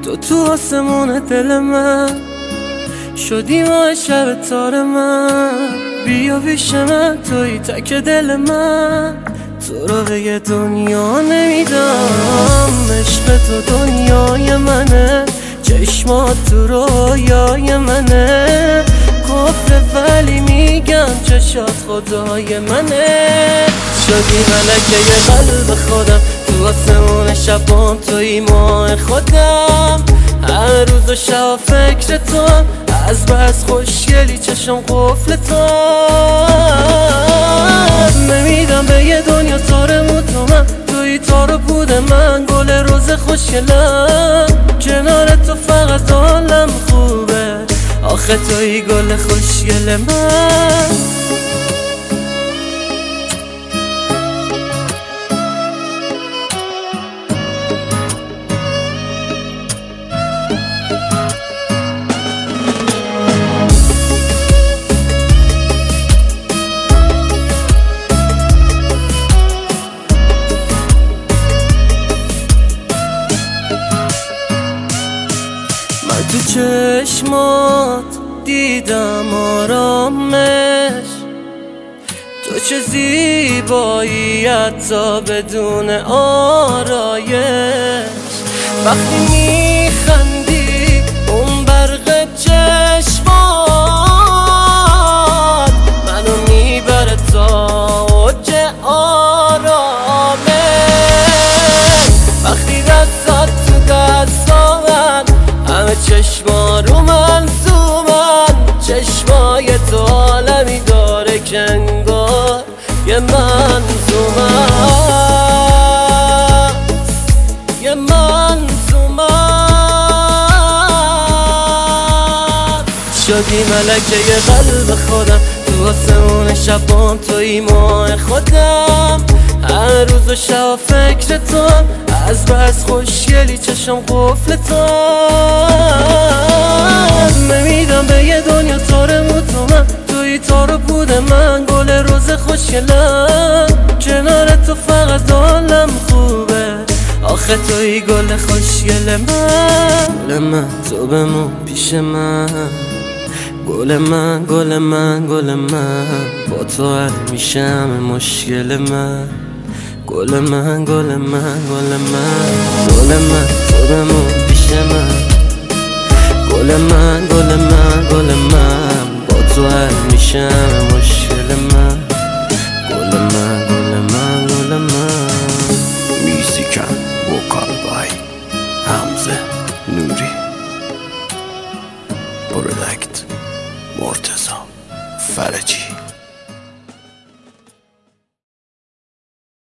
تو آسمون دل من شدی ماه شب تار من، بیا پیش من توی تک دل من. تو رو به یه دنیا نمیدم، عشق تو دنیای منه، چشمات تو رویای منه، کفر ولی میگم چشات خدای منه. شدی ملکه یه قلب خودم، تو آسمون شبام توی ماه خودم، هر روز و شب فکر تو هم، از بس خوشگلی چشم قفل تو. نمیدم به یه دنیا تارمون تو من، توی تار بود من، گل روز خوشگلم، کنار تو فقط حالم خوبه، آخه توی گل خوشگل من. تو چشمات دیدم آرامش، تو چه زیبایی حتی بدون آرایش، وقتی میخندی اون برق چشمات منو میبره تا اوج آرامش، وقتی دستات تو دستامن همه چشما رو من زومن، چشمای تو عالمی داره که انگار یه منظومن، یه منظومن. شدی ملکه یه قلب خودم، تو آسمون شبام توی ماه خودم، هر روز و شب فکر تو هم، از بس خوشگلی چشم قفل تو. نمیدم به یه دنیا تارمون تو من، توی تار بود من، گل روز خوشگلم، کنار تو فقط حالم خوبه، آخه توی گل خوشگل من. گل من تو بمون پیش من، گل من گل من گل من، با تو حل میشه همه مشکل من. گل من گل من گل من، گل من تو بمون پیش من، گل من گل من گل من، با تو حل میشه همه مشکل من. گل من گل من گل من. میوزیکن وکال بای حمزه نوری، پرودکت مرتضی فرجی.